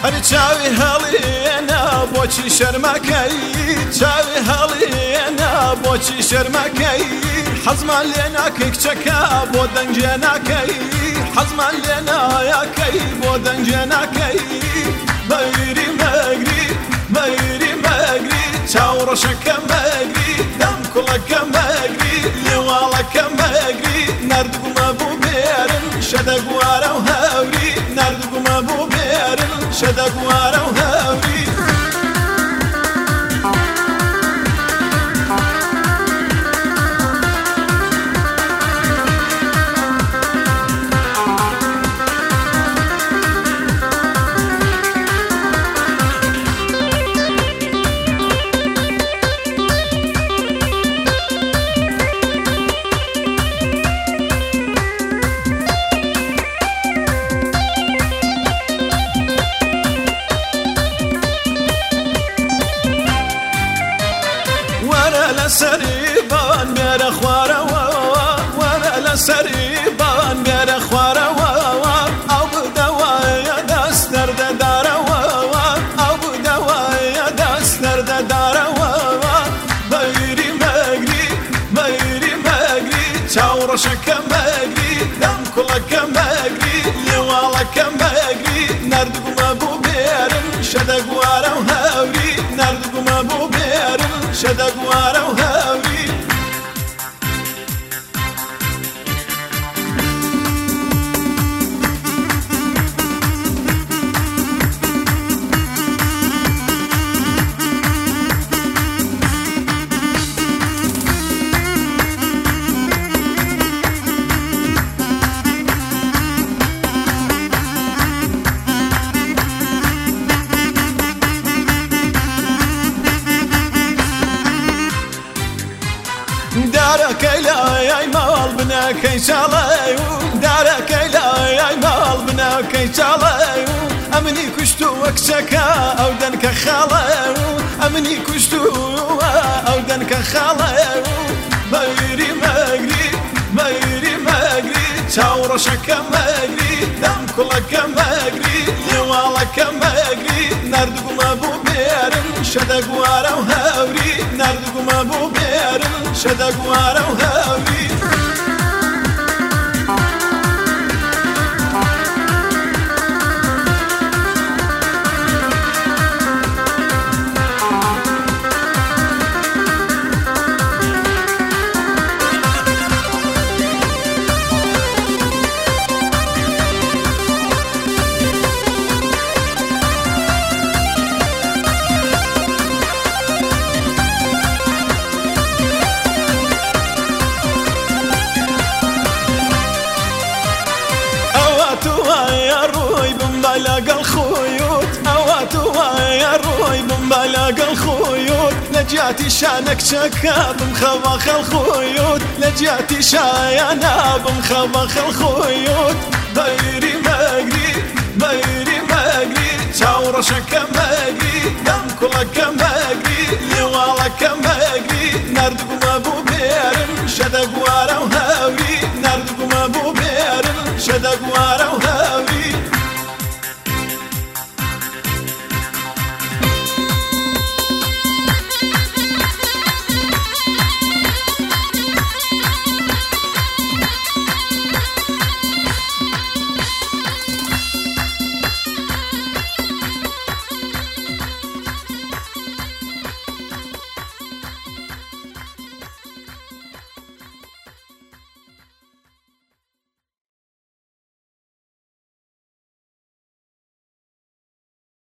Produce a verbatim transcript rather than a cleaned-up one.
چاوی هەڵێنە بۆچی شەرمەکەی چاوی هەڵێنە بۆچی شەرمەکەی حەزمان لێ ناکەی کچەکە بۆ دەنگێ ناکەی حەزمان لێ نایەکەی بۆ دەنگێ ناکەی مەیری مەگری مەیری مەگری چاوڕەشەکە مەگری دەم کوڵەکە مەگری لێواڵەکە مەگری نەردبوومە بوو بێرن شەدەگوارە و هەوری نەردبوومە بوو بێرن شەدەگوارە و هەوری سەریبان بێرە خوارەوە وەرە لە سەریبان بێرە خوارەوە ئەو بدەوایە دەست دەردەدارەوە ئەو بدەوایە دەست دەردەدارەوە مەیری مەگری مەیری مەگری چاوڕەشەکە مەگری دەم کوڵەکە مەگری لێواڵەکە مەگری نەردبوومە بوو بێرن شەدەگوارە و هەوری نەردبوومە بوو بێرن شەدەگوارە و هەوری دارەکەی لایای ماڵ بنەکەی چاڵێ و دارەکەی لایای ماڵ بنەکەی چاڵێ و ئەمنی کوشت و وەکچەکە ئەو دەنکە خاڵێ و ئەمنی کوشت و ئەو دەنکە خاڵێ و مەیری مەگری مەیری مەگری چاوڕەشەکە مەگری دەم کوڵەکە مەگری لێواڵەکە مەگری نەردبوومە بوو بێرن شەدەگوارە و هەوری نەردبوومە بوو بێرن شەدەگوارە و هەوری لەگەڵ خۆیوت ئەوە توایە ڕۆی بمبە لەگەڵ خۆیوت لە جیاتی شانە کچەکە بمخەوە خەڵ خۆیوت لە جیاتی شایانە بمخەوە خەڵ خۆیوت مەیری مەگری مەیری مەگری چاوڕەشەکە مەگری دەم کوڵەکە مەگری لێواڵەکە مەگری نەردبوومە بوو بێرن شەدەگوارە و هەوری نەردبوومە بوو بێرن شەدەگوارە